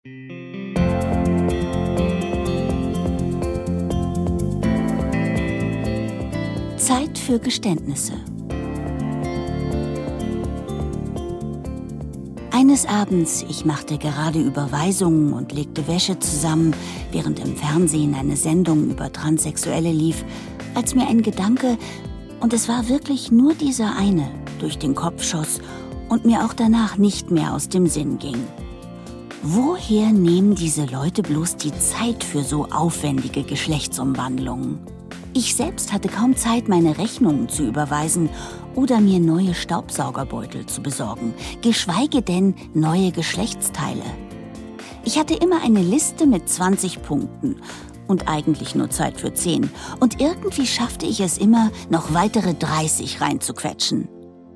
Zeit für Geständnisse. Eines Abends, ich machte gerade Überweisungen und legte Wäsche zusammen, während im Fernsehen eine Sendung über Transsexuelle lief, als mir ein Gedanke, und es war wirklich nur dieser eine, durch den Kopf schoss und mir auch danach nicht mehr aus dem Sinn ging. Woher nehmen diese Leute bloß die Zeit für so aufwendige Geschlechtsumwandlungen? Ich selbst hatte kaum Zeit, meine Rechnungen zu überweisen oder mir neue Staubsaugerbeutel zu besorgen, geschweige denn neue Geschlechtsteile. Ich hatte immer eine Liste mit 20 Punkten und eigentlich nur Zeit für 10. Und irgendwie schaffte ich es immer, noch weitere 30 reinzuquetschen.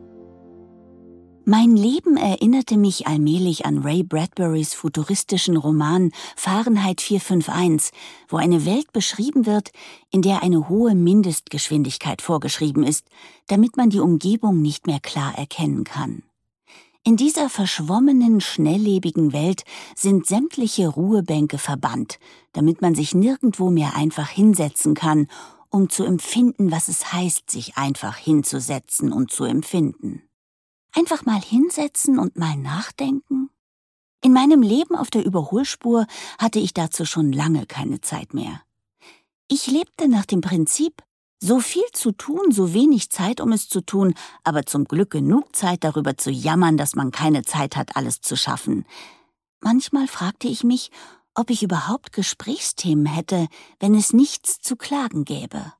Mein Leben erinnerte mich allmählich an Ray Bradburys futuristischen Roman Fahrenheit 451, wo eine Welt beschrieben wird, in der eine hohe Mindestgeschwindigkeit vorgeschrieben ist, damit man die Umgebung nicht mehr klar erkennen kann. In dieser verschwommenen, schnelllebigen Welt sind sämtliche Ruhebänke verbannt, damit man sich nirgendwo mehr einfach hinsetzen kann, um zu empfinden, was es heißt, sich einfach hinzusetzen und zu empfinden. Einfach mal hinsetzen und mal nachdenken? In meinem Leben auf der Überholspur hatte ich dazu schon lange keine Zeit mehr. Ich lebte nach dem Prinzip, so viel zu tun, so wenig Zeit, um es zu tun, aber zum Glück genug Zeit, darüber zu jammern, dass man keine Zeit hat, alles zu schaffen. Manchmal fragte ich mich, ob ich überhaupt Gesprächsthemen hätte, wenn es nichts zu klagen gäbe.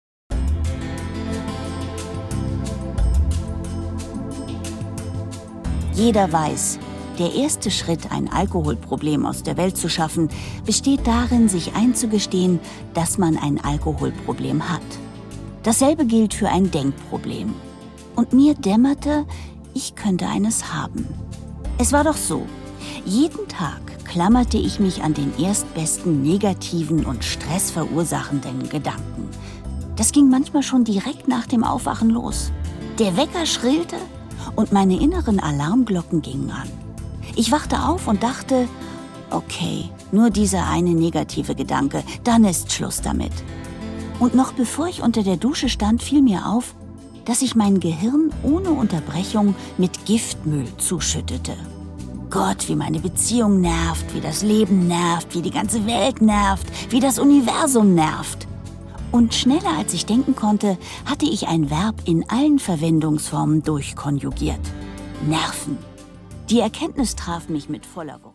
Jeder weiß, der erste Schritt, ein Alkoholproblem aus der Welt zu schaffen, besteht darin, sich einzugestehen, dass man ein Alkoholproblem hat. Dasselbe gilt für ein Denkproblem. Und mir dämmerte, ich könnte eines haben. Es war doch so, jeden Tag klammerte ich mich an den erstbesten negativen und stressverursachenden Gedanken. Das ging manchmal schon direkt nach dem Aufwachen los. Der Wecker schrillte und meine inneren Alarmglocken gingen an. Ich wachte auf und dachte, okay, nur dieser eine negative Gedanke, dann ist Schluss damit. Und noch bevor ich unter der Dusche stand, fiel mir auf, dass ich mein Gehirn ohne Unterbrechung mit Giftmüll zuschüttete. Gott, wie meine Beziehung nervt, wie das Leben nervt, wie die ganze Welt nervt, wie das Universum nervt. Und schneller als ich denken konnte, hatte ich ein Verb in allen Verwendungsformen durchkonjugiert. Nerven. Die Erkenntnis traf mich mit voller Wucht.